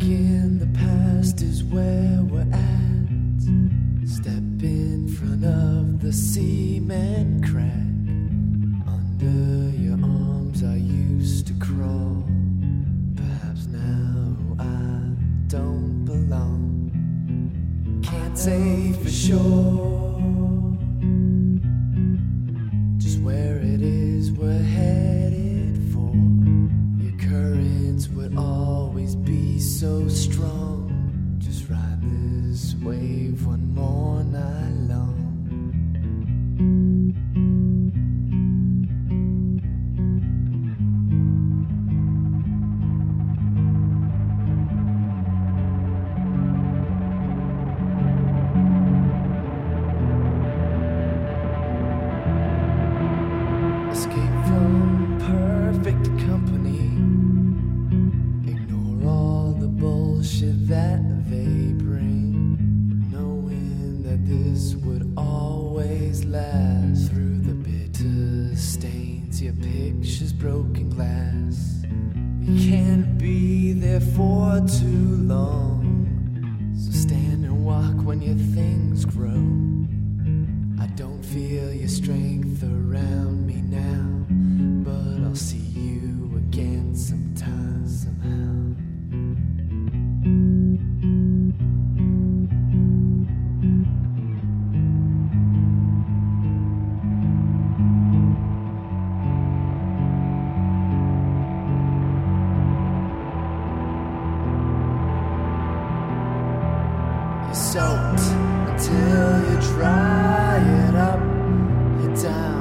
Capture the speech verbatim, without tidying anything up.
in the past is where we're at. Step in front of the cement crack. Under your arms I used to crawl. Perhaps now I don't belong. Can't say for sure just where it is we're headed for. Your currents would always be so strong. Just ride this wave one more night long. Escape from perfect company. Ignore all the bullshit that they bring. Knowing that this would always last. Through the bitter stains, your picture's broken glass. You can't be there for too long. So stand and walk when your things grow. I don't feel your strength around me now, but I'll see you again sometime, somehow. You're soaked until you dry it up. You're down